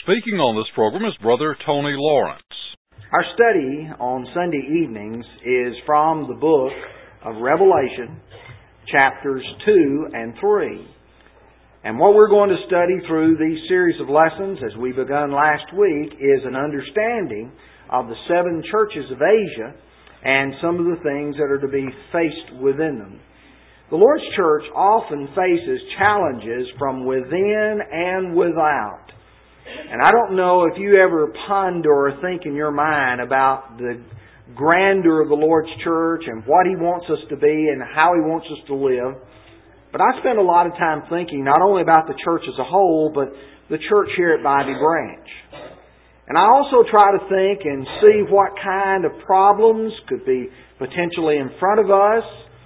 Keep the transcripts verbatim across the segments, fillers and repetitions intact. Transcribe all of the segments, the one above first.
Speaking on this program is Brother Tony Lawrence. Our study on Sunday evenings is from the book of Revelation, chapters two and three. And what we're going to study through these series of lessons, as we begun last week, is an understanding of the seven churches of Asia and some of the things that are to be faced within them. The Lord's church often faces challenges from within and without. And I don't know if you ever ponder or think in your mind about the grandeur of the Lord's church and what He wants us to be and how He wants us to live. But I spend a lot of time thinking not only about the church as a whole, but the church here at Bybee Branch. And I also try to think and see what kind of problems could be potentially in front of us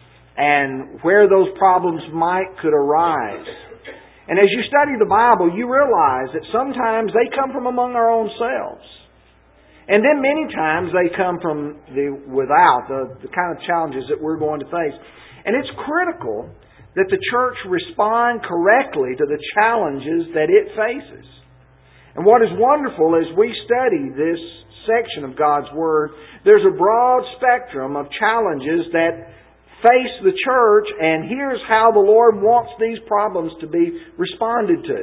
and where those problems might could arise. And as you study the Bible, you realize that sometimes they come from among our own selves. And then many times they come from the without, the, the kind of challenges that we're going to face. And it's critical that the church respond correctly to the challenges that it faces. And what is wonderful as we study this section of God's Word, there's a broad spectrum of challenges that face the church, and here's how the Lord wants these problems to be responded to.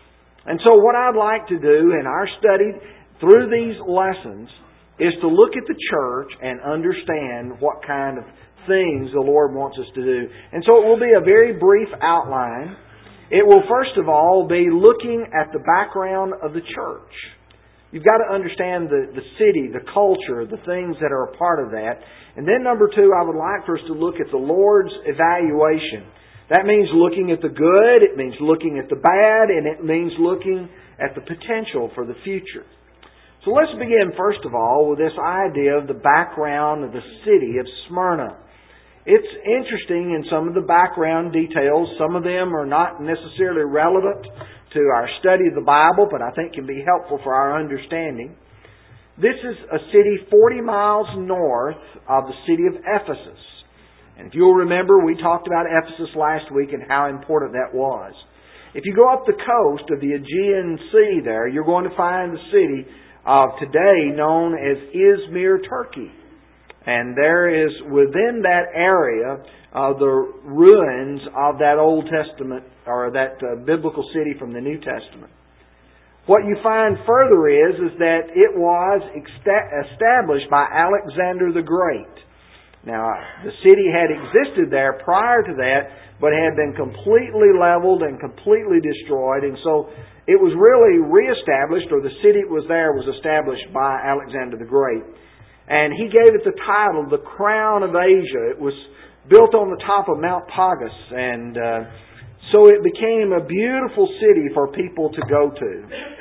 And so what I'd like to do in our study through these lessons is to look at the church and understand what kind of things the Lord wants us to do. And so it will be a very brief outline. It will first of all be looking at the background of the church. You've got to understand the, the city, the culture, the things that are a part of that. And then number two, I would like for us to look at the Lord's evaluation. That means looking at the good, it means looking at the bad, and it means looking at the potential for the future. So let's begin first of all with this idea of the background of the city of Smyrna. It's interesting in some of the background details. Some of them are not necessarily relevant to our study of the Bible, but I think can be helpful for our understanding. This is a city forty miles north of the city of Ephesus. And if you'll remember, we talked about Ephesus last week and how important that was. If you go up the coast of the Aegean Sea there, you're going to find the city of today known as Izmir, Turkey. And there is within that area uh, the ruins of that Old Testament or that uh, biblical city from the New Testament. What you find further is, is that it was established by Alexander the Great. Now, the city had existed there prior to that, but had been completely leveled and completely destroyed. And so it was really reestablished, or the city that was there was established by Alexander the Great. And he gave it the title, the Crown of Asia. It was built on the top of Mount Pagus. And uh, so it became a beautiful city for people to go to.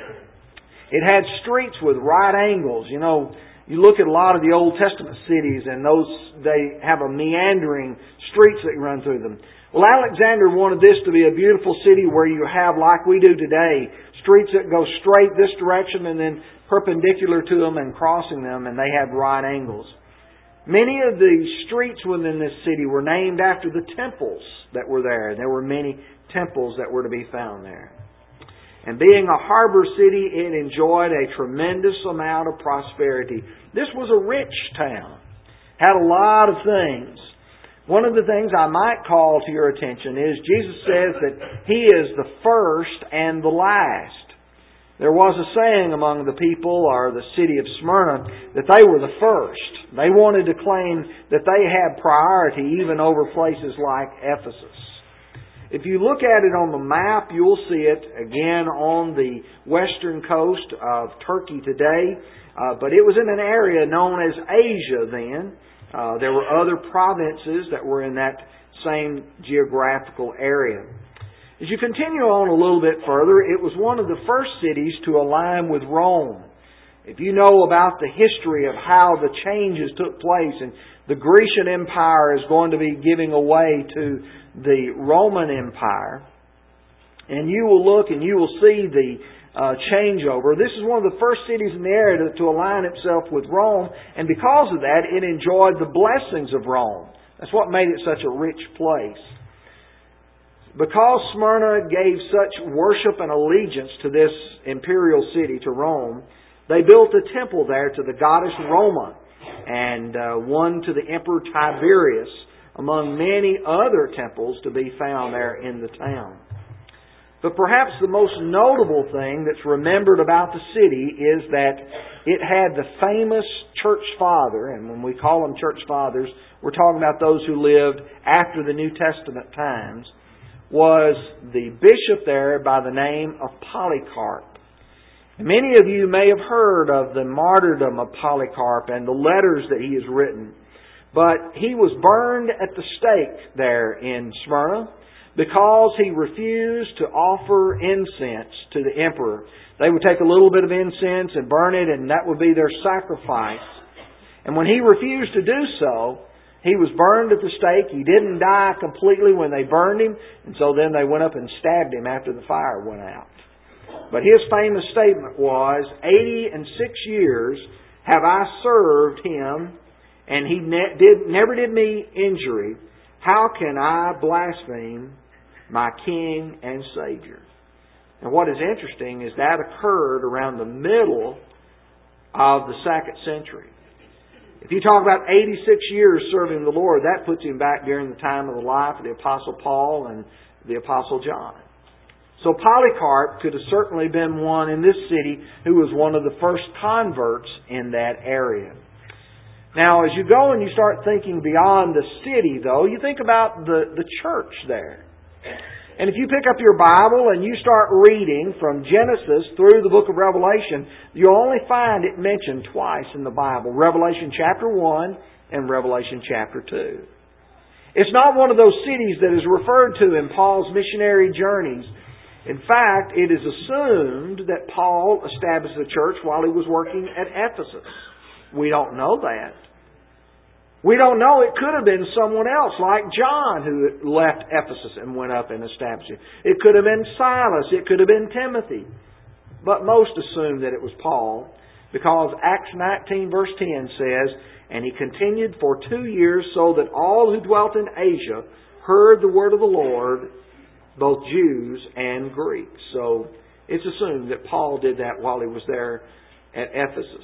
It had streets with right angles. You know, you look at a lot of the Old Testament cities and those, they have a meandering streets that run through them. Well, Alexander wanted this to be a beautiful city where you have, like we do today, streets that go straight this direction and then perpendicular to them and crossing them, and they have right angles. Many of the streets within this city were named after the temples that were there. There were many temples that were to be found there. And being a harbor city, it enjoyed a tremendous amount of prosperity. This was a rich town. Had a lot of things. One of the things I might call to your attention is Jesus says that He is the first and the last. There was a saying among the people, or the city of Smyrna, that they were the first. They wanted to claim that they had priority even over places like Ephesus. If you look at it on the map, you'll see it again on the western coast of Turkey today. Uh, but it was in an area known as Asia then. Uh, there were other provinces that were in that same geographical area. As you continue on a little bit further, it was one of the first cities to align with Rome. If you know about the history of how the changes took place, and the Grecian Empire is going to be giving away to the Roman Empire, and you will look and you will see the uh, changeover. This is one of the first cities in the area to, to align itself with Rome, and because of that, it enjoyed the blessings of Rome. That's what made it such a rich place. because Smyrna gave such worship and allegiance to this imperial city, to Rome, they built a temple there to the goddess Roma, and uh, one to the Emperor Tiberius, among many other temples to be found there in the town. But perhaps the most notable thing that's remembered about the city is that it had the famous church father, and when we call them church fathers, we're talking about those who lived after the New Testament times, was the bishop there by the name of Polycarp. And many of you may have heard of the martyrdom of Polycarp and the letters that he has written. But he was burned at the stake there in Smyrna because he refused to offer incense to the emperor. They would take a little bit of incense and burn it, and that would be their sacrifice. And when he refused to do so, he was burned at the stake. He didn't die completely when they burned him, and so then they went up and stabbed him after the fire went out. But his famous statement was, eighty and six years have I served him, and he ne- did, never did me injury. How can I blaspheme my King and Savior? And what is interesting is that occurred around the middle of the second century. If you talk about eighty-six years serving the Lord, that puts him back during the time of the life of the Apostle Paul and the Apostle John. So Polycarp could have certainly been one in this city who was one of the first converts in that area. Now, as you go and you start thinking beyond the city, though, you think about the, the church there. And if you pick up your Bible and you start reading from Genesis through the book of Revelation, you'll only find it mentioned twice in the Bible. Revelation chapter one and Revelation chapter two. It's not one of those cities that is referred to in Paul's missionary journeys. In fact, it is assumed that Paul established the church while he was working at Ephesus. We don't know that. We don't know. It could have been someone else, like John, who left Ephesus and went up and established it. It could have been Silas. It could have been Timothy. But most assume that it was Paul, because Acts nineteen verse ten says, and he continued for two years so that all who dwelt in Asia heard the word of the Lord, both Jews and Greeks. So it's assumed that Paul did that while he was there at Ephesus.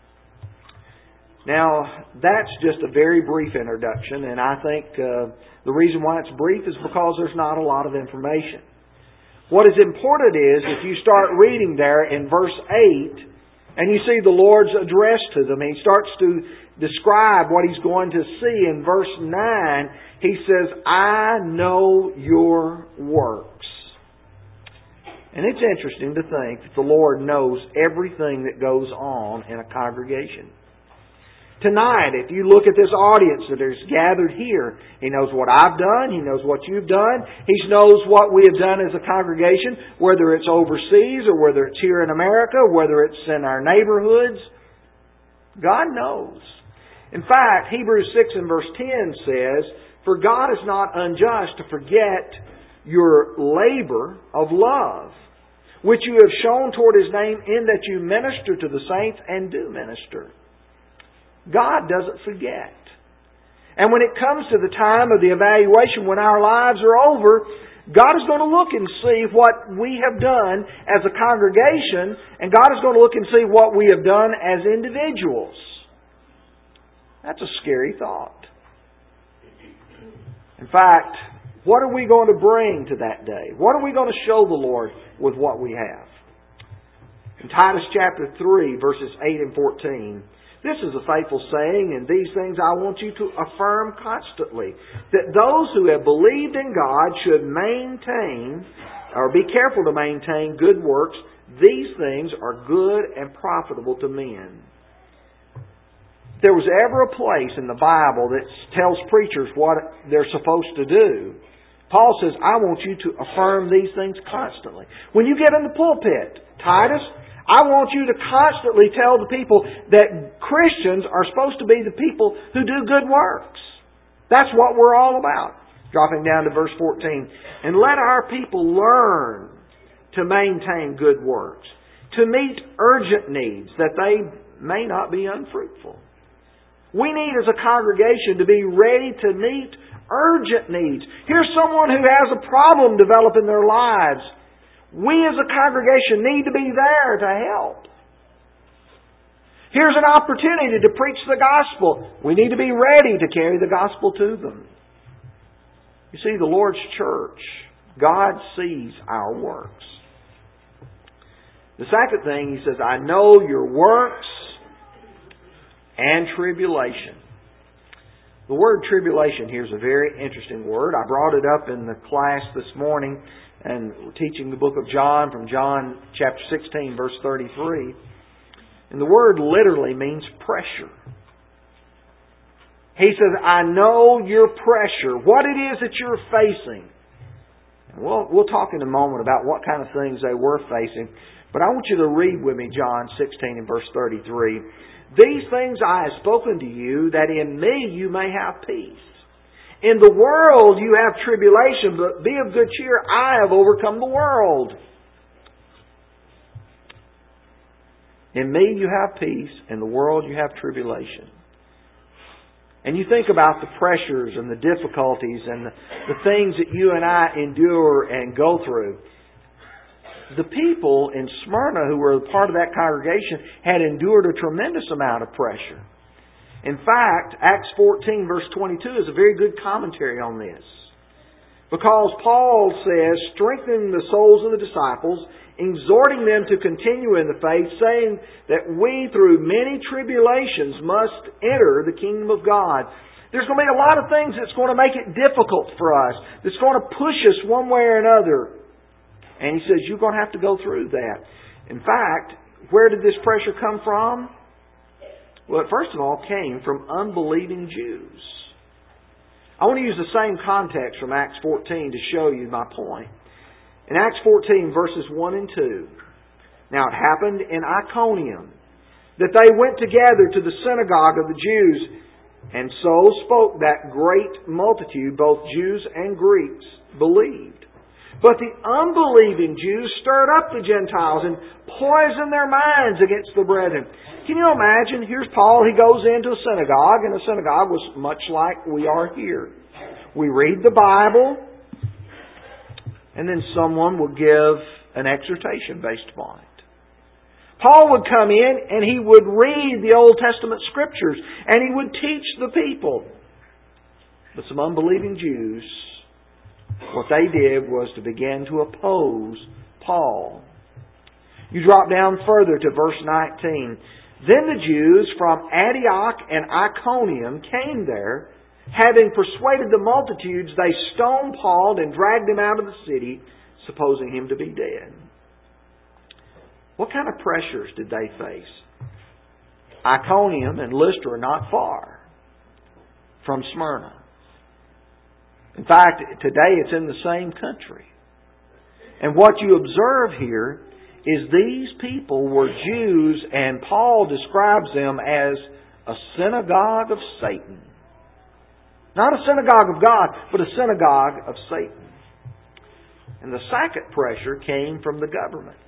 Now, that's just a very brief introduction, and I think uh, the reason why it's brief is because there's not a lot of information. What is important is, if you start reading there in verse eight, and you see the Lord's address to them, He starts to describe what He's going to see in verse nine. He says, I know your works. And it's interesting to think that the Lord knows everything that goes on in a congregation. Tonight, if you look at this audience that is gathered here, He knows what I've done. He knows what you've done. He knows what we have done as a congregation, whether it's overseas or whether it's here in America, whether it's in our neighborhoods. God knows. In fact, Hebrews six and verse ten says, for God is not unjust to forget your labor of love, which you have shown toward His name in that you minister to the saints and do minister. God doesn't forget. And when it comes to the time of the evaluation, when our lives are over, God is going to look and see what we have done as a congregation, and God is going to look and see what we have done as individuals. That's a scary thought. In fact, what are we going to bring to that day? What are we going to show the Lord with what we have? In Titus chapter three, verses eight and fourteen, this is a faithful saying, and these things I want you to affirm constantly, that those who have believed in God should maintain, or be careful to maintain good works. These things are good and profitable to men. If there was ever a place in the Bible that tells preachers what they're supposed to do, Paul says, I want you to affirm these things constantly. When you get in the pulpit, Titus, I want you to constantly tell the people that Christians are supposed to be the people who do good works. That's what we're all about. Dropping down to verse fourteen. And let our people learn to maintain good works, to meet urgent needs, that they may not be unfruitful. We need as a congregation to be ready to meet urgent needs. Here's someone who has a problem develop in their lives. We as a congregation need to be there to help. Here's an opportunity to preach the gospel. We need to be ready to carry the gospel to them. You see, the Lord's church, God sees our works. The second thing, He says, I know your works and tribulation. The word tribulation here is a very interesting word. I brought it up in the class this morning, and we're teaching the book of John from John chapter sixteen, verse thirty-three. And the word literally means pressure. He says, I know your pressure, what it is that you're facing. And we'll, we'll talk in a moment about what kind of things they were facing. But I want you to read with me John sixteen and verse thirty-three. These things I have spoken to you, that in me you may have peace. In the world you have tribulation, but be of good cheer, I have overcome the world. In me you have peace, in the world you have tribulation. And you think about the pressures and the difficulties and the, the things that you and I endure and go through. The people in Smyrna who were part of that congregation had endured a tremendous amount of pressure. In fact, Acts fourteen verse twenty-two is a very good commentary on this. Because Paul says, strengthening the souls of the disciples, exhorting them to continue in the faith, saying that we through many tribulations must enter the kingdom of God. There's going to be a lot of things that's going to make it difficult for us, that's going to push us one way or another. And he says, you're going to have to go through that. In fact, where did this pressure come from? Well, it first of all came from unbelieving Jews. I want to use the same context from Acts fourteen to show you my point. In Acts fourteen, verses one and two, now it happened in Iconium that they went together to the synagogue of the Jews, and so spoke that great multitude, both Jews and Greeks, believed. But the unbelieving Jews stirred up the Gentiles and poisoned their minds against the brethren. Can you imagine? Here's Paul. He goes into a synagogue, and the synagogue was much like we are here. We read the Bible, and then someone will give an exhortation based upon it. Paul would come in and he would read the Old Testament Scriptures, and he would teach the people. But some unbelieving Jews, what they did was to begin to oppose Paul. You drop down further to verse nineteen. Then the Jews from Antioch and Iconium came there. Having persuaded the multitudes, they stoned Paul and dragged him out of the city, supposing him to be dead. What kind of pressures did they face? Iconium and Lystra are not far from Smyrna. In fact, today it's in the same country. And what you observe here is these people were Jews, and Paul describes them as a synagogue of Satan. Not a synagogue of God, but a synagogue of Satan. And the second pressure came from the government.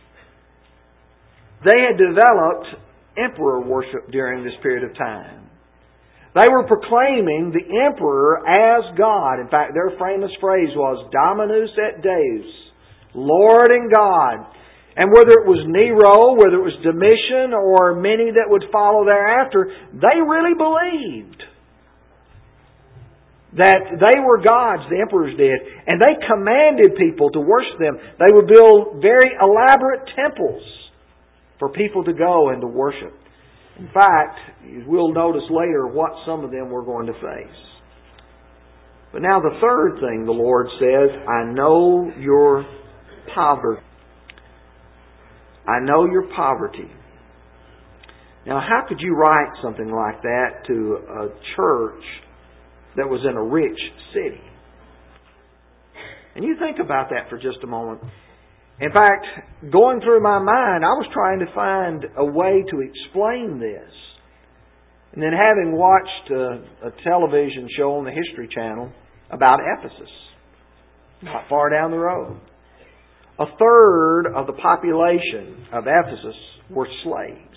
They had developed emperor worship during this period of time. They were proclaiming the emperor as God. In fact, their famous phrase was Dominus et Deus, Lord and God. And whether it was Nero, whether it was Domitian, or many that would follow thereafter, they really believed that they were gods, the emperors did. And they commanded people to worship them. They would build very elaborate temples for people to go and to worship. In fact, we'll notice later what some of them were going to face. But now the third thing the Lord says, I know your poverty. I know your poverty. Now, how could you write something like that to a church that was in a rich city? And you think about that for just a moment. In fact, going through my mind, I was trying to find a way to explain this. And then having watched a, a television show on the History Channel about Ephesus, not far down the road. A third of the population of Ephesus were slaves.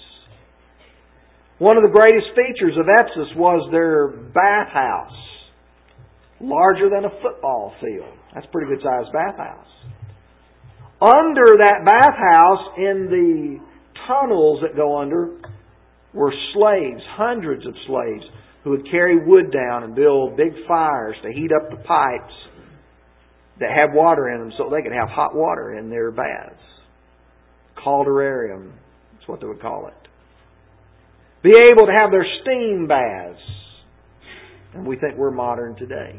One of the greatest features of Ephesus was their bathhouse. larger than a football field. That's a pretty good sized bathhouse. Under that bathhouse, in the tunnels that go under, were slaves, hundreds of slaves, who would carry wood down and build big fires to heat up the pipes that have water in them so they could have hot water in their baths. Caldarium, that's what they would call it. Be able to have their steam baths. And we think we're modern today.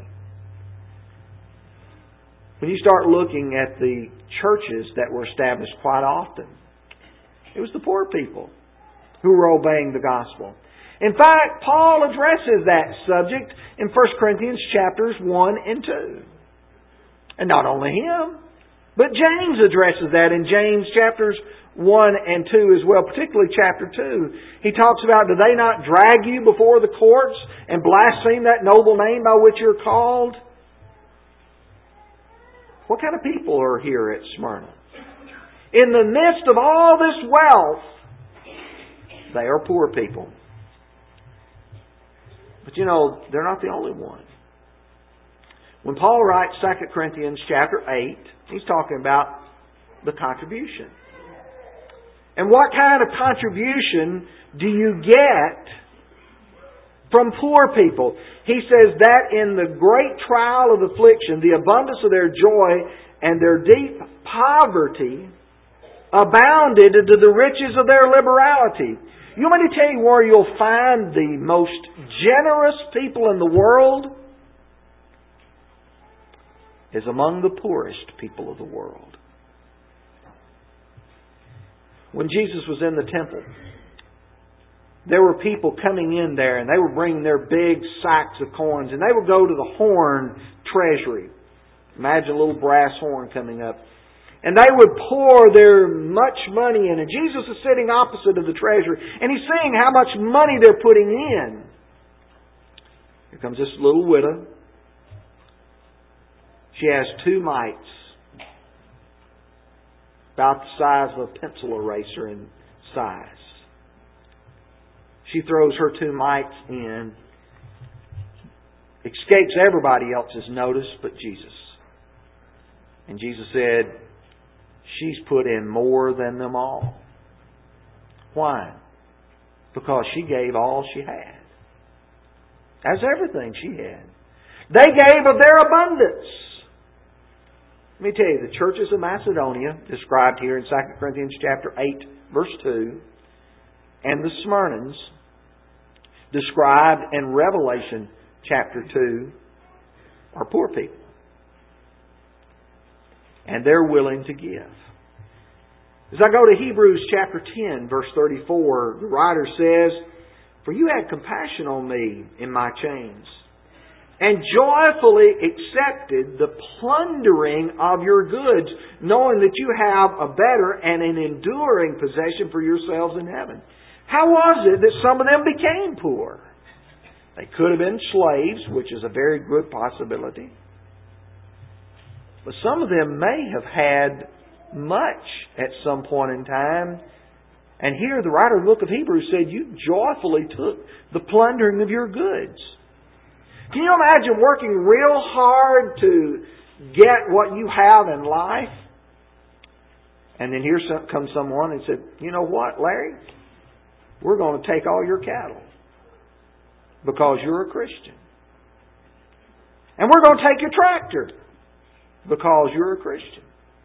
When you start looking at the churches that were established quite often, it was the poor people who were obeying the gospel. In fact, Paul addresses that subject in First Corinthians chapters one and two. And not only him, but James addresses that in James chapters one and two as well, particularly chapter two. He talks about, do they not drag you before the courts and blaspheme that noble name by which you're called? What kind of people are here at Smyrna? In the midst of all this wealth, they are poor people. But you know, they're not the only one. When Paul writes Second Corinthians chapter eight, he's talking about the contribution. And what kind of contribution do you get from poor people? He says that in the great trial of affliction, the abundance of their joy and their deep poverty abounded into the riches of their liberality. You want me to tell you where you'll find the most generous people in the world? Is among the poorest people of the world. When Jesus was in the temple, there were people coming in there and they were bringing their big sacks of coins and they would go to the horn treasury. Imagine a little brass horn coming up. And they would pour their much money in. And Jesus is sitting opposite of the treasury and He's seeing how much money they're putting in. Here comes this little widow. She has two mites, about the size of a pencil eraser in size. She throws her two mites in, escapes everybody else's notice but Jesus. And Jesus said, she's put in more than them all. Why? Because she gave all she had. That's everything she had. They gave of their abundance. Let me tell you, the churches of Macedonia, described here in Second Corinthians chapter eight, verse two, and the Smyrnans, described in Revelation chapter two, are poor people. And they're willing to give. As I go to Hebrews chapter ten, verse thirty-four, the writer says, "For you had compassion on me in my chains, and joyfully accepted the plundering of your goods, knowing that you have a better and an enduring possession for yourselves in heaven." How was it that some of them became poor? They could have been slaves, which is a very good possibility. But some of them may have had much at some point in time. And here the writer of the book of Hebrews said, you joyfully took the plundering of your goods. Can you imagine working real hard to get what you have in life? And then here comes someone and said, you know what, Larry? We're going to take all your cattle because you're a Christian. And we're going to take your tractor because you're a Christian.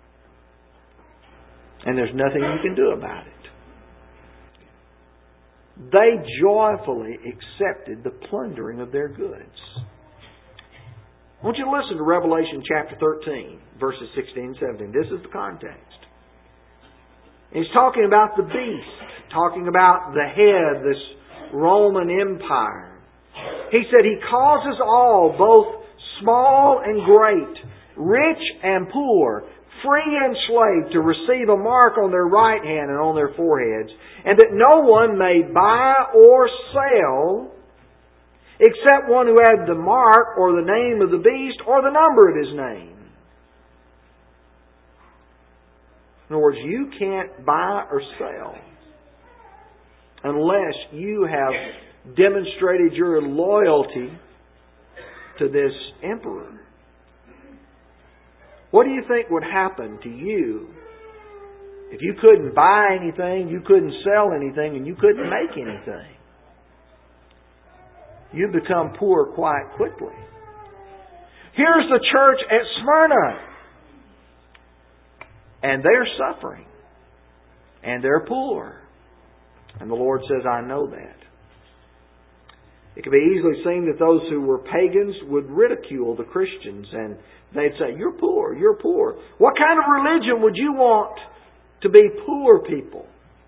And there's nothing you can do about it. They joyfully accepted the plundering of their goods. I want you to listen to Revelation chapter thirteen, verses sixteen and seventeen. This is the context. He's talking about the beast, talking about the head, this Roman Empire. He said, He causes all, both small and great, rich and poor, free and slave, to receive a mark on their right hand and on their foreheads, and that no one may buy or sell except one who had the mark or the name of the beast or the number of his name. In other words, you can't buy or sell unless you have demonstrated your loyalty to this emperor. What do you think would happen to you if you couldn't buy anything, you couldn't sell anything, and you couldn't make anything? You'd become poor quite quickly. Here's the church at Smyrna. And they're suffering. And they're poor. And the Lord says, I know that. It can be easily seen that those who were pagans would ridicule the Christians. And they'd say, you're poor, you're poor. What kind of religion would you want to be poor people?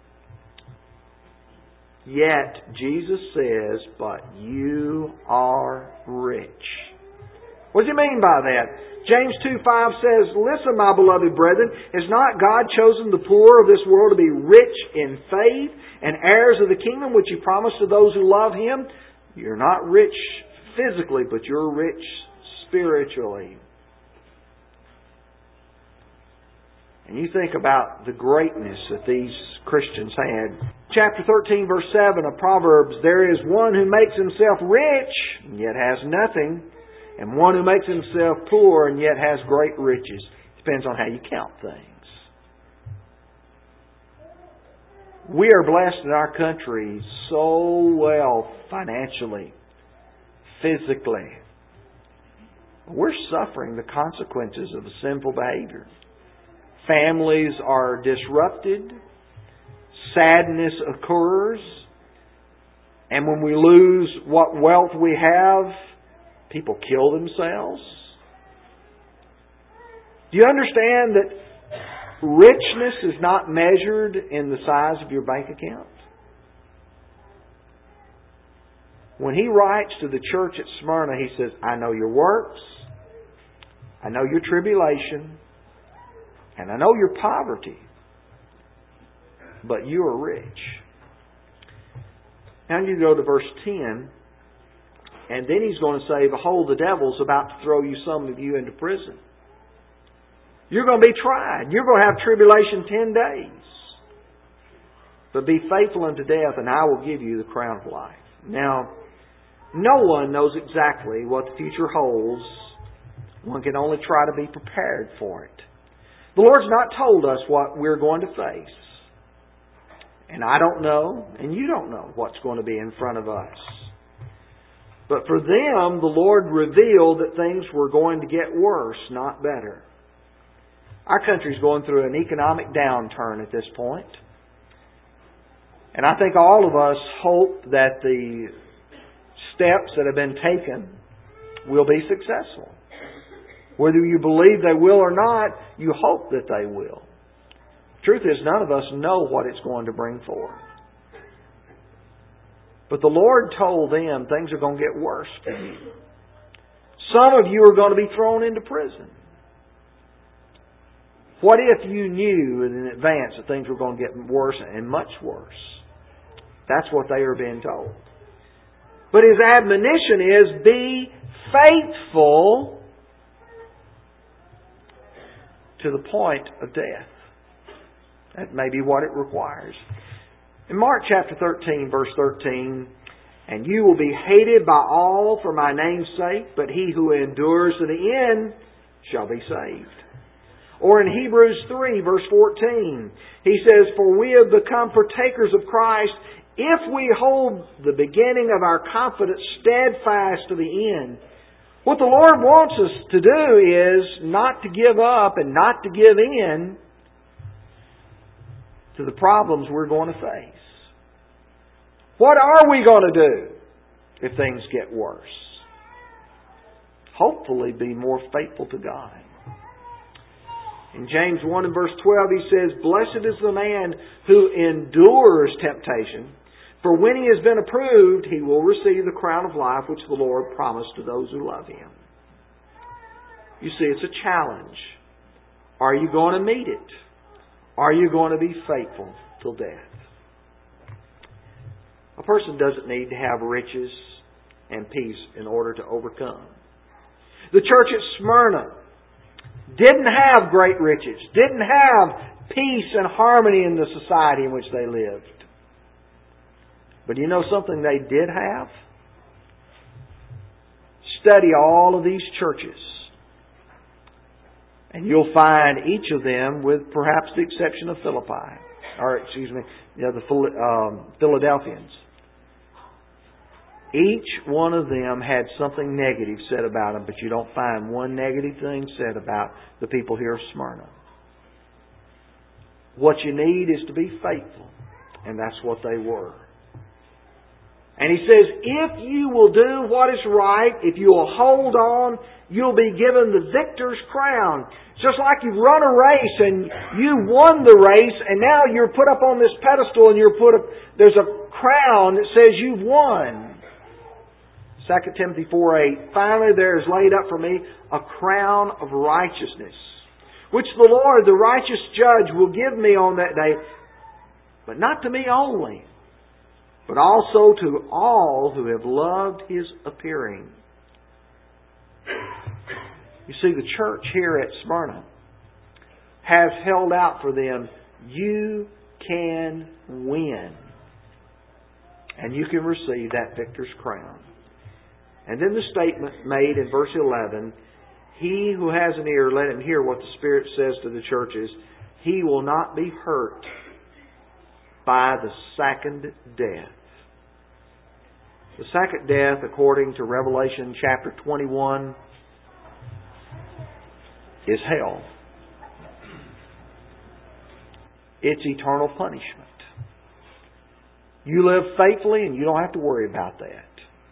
Yet Jesus says, but you are rich. What does he mean by that? James two five says, listen, my beloved brethren, has not God chosen the poor of this world to be rich in faith and heirs of the kingdom which He promised to those who love Him? You're not rich physically, but you're rich spiritually. And you think about the greatness that these Christians had. Chapter thirteen, verse seven of Proverbs, there is one who makes himself rich and yet has nothing, and one who makes himself poor and yet has great riches. Depends on how you count things. We are blessed in our country so well financially, physically. We're suffering the consequences of a sinful behavior. Families are disrupted. Sadness occurs. And when we lose what wealth we have, people kill themselves. Do you understand that richness is not measured in the size of your bank account? When he writes to the church at Smyrna, he says, I know your works, I know your tribulation, and I know your poverty, but you are rich. Now you go to verse ten, and then he's going to say, behold, the devil's about to throw you, some of you, into prison. You're going to be tried. You're going to have tribulation ten days. But be faithful unto death, and I will give you the crown of life. Now, no one knows exactly what the future holds. One can only try to be prepared for it. The Lord's not told us what we're going to face. And I don't know, and you don't know what's going to be in front of us. But for them, the Lord revealed that things were going to get worse, not better. Our country's going through an economic downturn at this point. And I think all of us hope that the steps that have been taken will be successful. Whether you believe they will or not, you hope that they will. Truth is, none of us know what it's going to bring forth. But the Lord told them things are going to get worse for you. Some of you are going to be thrown into prison. What if you knew in advance that things were going to get worse and much worse? That's what they are being told. But His admonition is, be faithful to the point of death. That may be what it requires. In Mark chapter thirteen, verse thirteen, and you will be hated by all for my name's sake, but he who endures to the end shall be saved. Or in Hebrews three, verse fourteen, he says, for we have become partakers of Christ if we hold the beginning of our confidence steadfast to the end. What the Lord wants us to do is not to give up and not to give in to the problems we're going to face. What are we going to do if things get worse? Hopefully be more faithful to God. In James one and verse twelve he says, blessed is the man who endures temptation, for when he has been approved, he will receive the crown of life which the Lord promised to those who love Him. You see, it's a challenge. Are you going to meet it? Are you going to be faithful till death? A person doesn't need to have riches and peace in order to overcome. The church at Smyrna didn't have great riches, didn't have peace and harmony in the society in which they lived. But you know something they did have? study all of these churches, and you'll find each of them, with perhaps the exception of Philippi, or excuse me, you know, the um, Philadelphians. Each one of them had something negative said about them, but you don't find one negative thing said about the people here of Smyrna. What you need is to be faithful, and that's what they were. And he says, if you will do what is right, if you will hold on, you'll be given the victor's crown. It's just like you've run a race and you won the race, and now you're put up on this pedestal and you're put up, there's a crown that says you've won. Second Timothy four eight, finally there is laid up for me a crown of righteousness, which the Lord, the righteous judge, will give me on that day, but not to me only, but also to all who have loved His appearing. You see, the church here at Smyrna has held out for them, you can win. And you can receive that victor's crown. And then the statement made in verse eleven, he who has an ear, let him hear what the Spirit says to the churches. He will not be hurt by the second death. The second death, according to Revelation chapter twenty-one, is hell. It's eternal punishment. You live faithfully and you don't have to worry about that.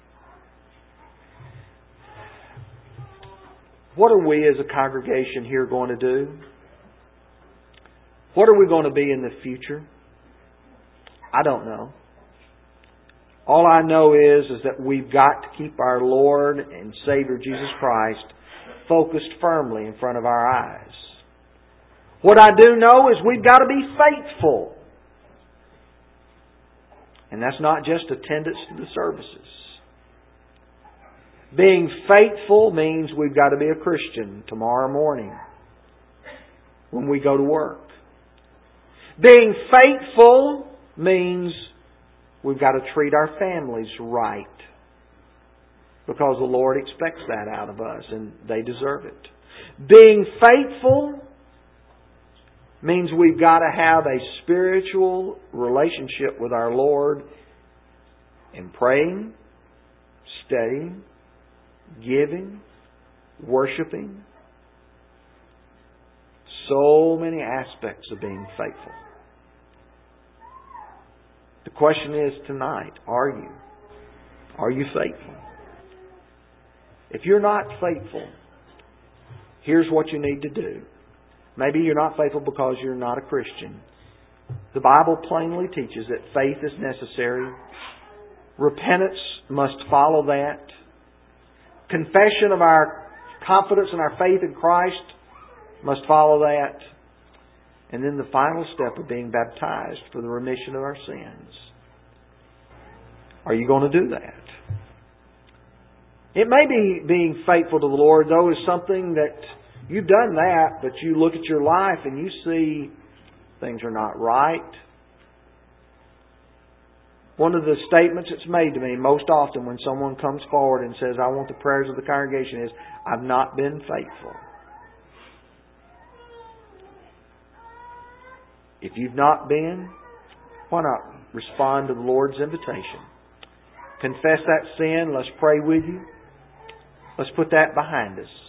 What are we as a congregation here going to do? What are we going to be in the future? I don't know. All I know is, is that we've got to keep our Lord and Savior Jesus Christ focused firmly in front of our eyes. What I do know is we've got to be faithful. And that's not just attendance to the services. Being faithful means we've got to be a Christian tomorrow morning when we go to work. Being faithful means we've got to treat our families right, because the Lord expects that out of us and they deserve it. Being faithful means we've got to have a spiritual relationship with our Lord in praying, studying, giving, worshiping. So many aspects of being faithful. The question is tonight, are you? Are you faithful? If you're not faithful, here's what you need to do. Maybe you're not faithful because you're not a Christian. The Bible plainly teaches that faith is necessary. Repentance must follow that. Confession of our confidence and our faith in Christ must follow that. And then the final step of being baptized for the remission of our sins. Are you going to do that? It may be being faithful to the Lord, though, is something that you've done that, but you look at your life and you see things are not right. One of the statements that's made to me most often when someone comes forward and says, I want the prayers of the congregation, is, I've not been faithful. If you've not been, why not respond to the Lord's invitation? Confess that sin. Let's pray with you. Let's put that behind us.